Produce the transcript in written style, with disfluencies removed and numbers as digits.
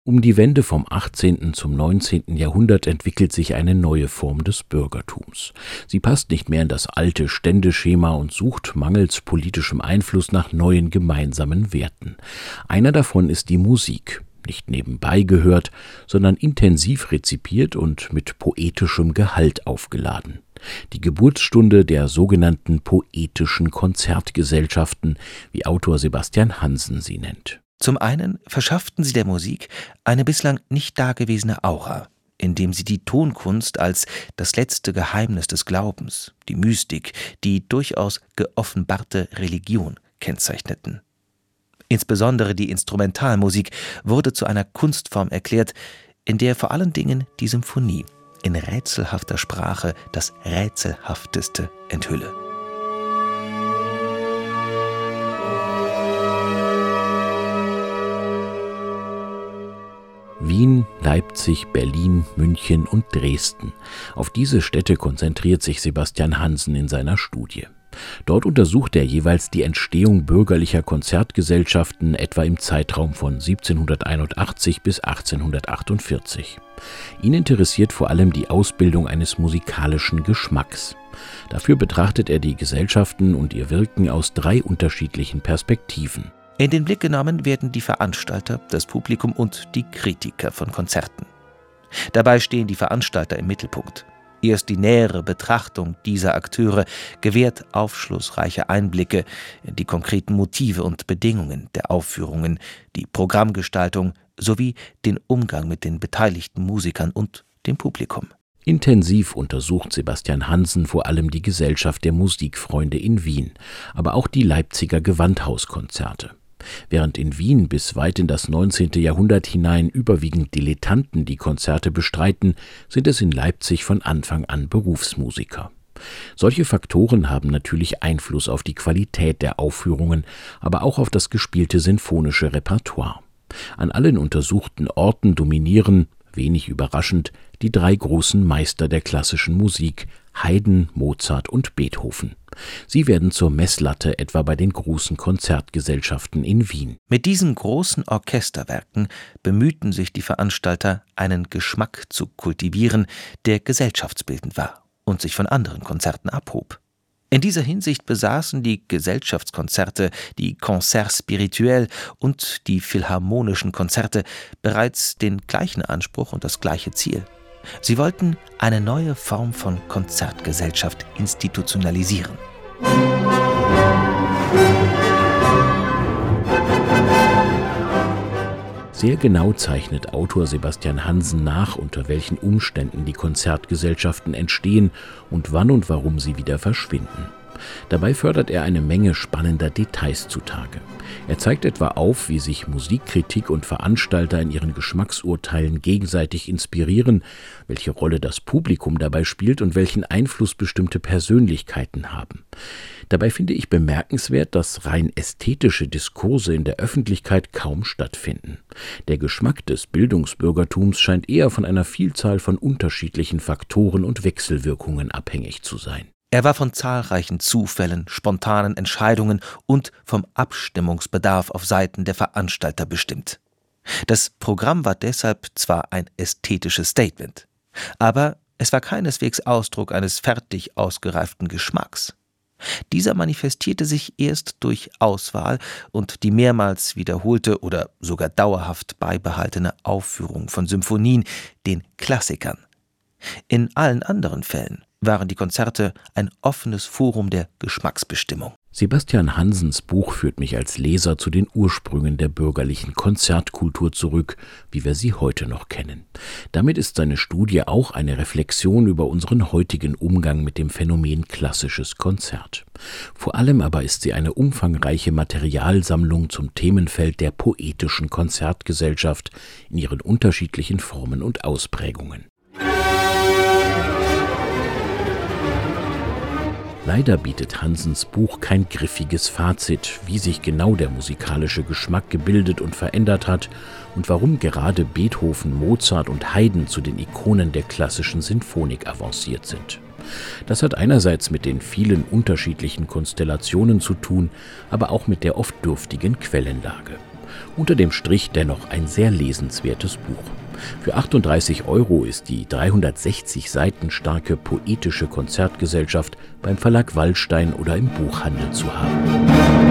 Um die Wende vom 18. zum 19. Jahrhundert entwickelt sich eine neue Form des Bürgertums. Sie passt nicht mehr in das alte Ständeschema und sucht mangels politischem Einfluss nach neuen gemeinsamen Werten. Einer davon ist die Musik. Nicht nebenbei gehört, sondern intensiv rezipiert und mit poetischem Gehalt aufgeladen. Die Geburtsstunde der sogenannten poetischen Konzertgesellschaften, wie Autor Sebastian Hansen sie nennt. Zum einen verschafften sie der Musik eine bislang nicht dagewesene Aura, indem sie die Tonkunst als das letzte Geheimnis des Glaubens, die Mystik, die durchaus geoffenbarte Religion kennzeichneten. Insbesondere die Instrumentalmusik wurde zu einer Kunstform erklärt, in der vor allen Dingen die Symphonie in rätselhafter Sprache das Rätselhafteste enthülle. Wien, Leipzig, Berlin, München und Dresden. Auf diese Städte konzentriert sich Sebastian Hansen in seiner Studie. Dort untersucht er jeweils die Entstehung bürgerlicher Konzertgesellschaften etwa im Zeitraum von 1781 bis 1848. Ihn interessiert vor allem die Ausbildung eines musikalischen Geschmacks. Dafür betrachtet er die Gesellschaften und ihr Wirken aus 3 unterschiedlichen Perspektiven. In den Blick genommen werden die Veranstalter, das Publikum und die Kritiker von Konzerten. Dabei stehen die Veranstalter im Mittelpunkt. Erst die nähere Betrachtung dieser Akteure gewährt aufschlussreiche Einblicke in die konkreten Motive und Bedingungen der Aufführungen, die Programmgestaltung sowie den Umgang mit den beteiligten Musikern und dem Publikum. Intensiv untersucht Sebastian Hansen vor allem die Gesellschaft der Musikfreunde in Wien, aber auch die Leipziger Gewandhauskonzerte. Während in Wien bis weit in das 19. Jahrhundert hinein überwiegend Dilettanten die Konzerte bestreiten, sind es in Leipzig von Anfang an Berufsmusiker. Solche Faktoren haben natürlich Einfluss auf die Qualität der Aufführungen, aber auch auf das gespielte sinfonische Repertoire. An allen untersuchten Orten dominieren, wenig überraschend, die 3 großen Meister der klassischen Musik, Haydn, Mozart und Beethoven. Sie werden zur Messlatte etwa bei den großen Konzertgesellschaften in Wien. Mit diesen großen Orchesterwerken bemühten sich die Veranstalter, einen Geschmack zu kultivieren, der gesellschaftsbildend war und sich von anderen Konzerten abhob. In dieser Hinsicht besaßen die Gesellschaftskonzerte, die Concerts spirituels und die philharmonischen Konzerte bereits den gleichen Anspruch und das gleiche Ziel. Sie wollten eine neue Form von Konzertgesellschaft institutionalisieren. Sehr genau zeichnet Autor Sebastian Hansen nach, unter welchen Umständen die Konzertgesellschaften entstehen und wann und warum sie wieder verschwinden. Dabei fördert er eine Menge spannender Details zutage. Er zeigt etwa auf, wie sich Musikkritik und Veranstalter in ihren Geschmacksurteilen gegenseitig inspirieren, welche Rolle das Publikum dabei spielt und welchen Einfluss bestimmte Persönlichkeiten haben. Dabei finde ich bemerkenswert, dass rein ästhetische Diskurse in der Öffentlichkeit kaum stattfinden. Der Geschmack des Bildungsbürgertums scheint eher von einer Vielzahl von unterschiedlichen Faktoren und Wechselwirkungen abhängig zu sein. Er war von zahlreichen Zufällen, spontanen Entscheidungen und vom Abstimmungsbedarf auf Seiten der Veranstalter bestimmt. Das Programm war deshalb zwar ein ästhetisches Statement, aber es war keineswegs Ausdruck eines fertig ausgereiften Geschmacks. Dieser manifestierte sich erst durch Auswahl und die mehrmals wiederholte oder sogar dauerhaft beibehaltene Aufführung von Symphonien, den Klassikern. In allen anderen Fällen waren die Konzerte ein offenes Forum der Geschmacksbestimmung. Sebastian Hansens Buch führt mich als Leser zu den Ursprüngen der bürgerlichen Konzertkultur zurück, wie wir sie heute noch kennen. Damit ist seine Studie auch eine Reflexion über unseren heutigen Umgang mit dem Phänomen klassisches Konzert. Vor allem aber ist sie eine umfangreiche Materialsammlung zum Themenfeld der poetischen Konzertgesellschaft in ihren unterschiedlichen Formen und Ausprägungen. Leider bietet Hansens Buch kein griffiges Fazit, wie sich genau der musikalische Geschmack gebildet und verändert hat und warum gerade Beethoven, Mozart und Haydn zu den Ikonen der klassischen Sinfonik avanciert sind. Das hat einerseits mit den vielen unterschiedlichen Konstellationen zu tun, aber auch mit der oft dürftigen Quellenlage. Unter dem Strich dennoch ein sehr lesenswertes Buch. Für 38 € ist die 360 Seiten starke poetische Konzertgesellschaft beim Verlag Wallstein oder im Buchhandel zu haben.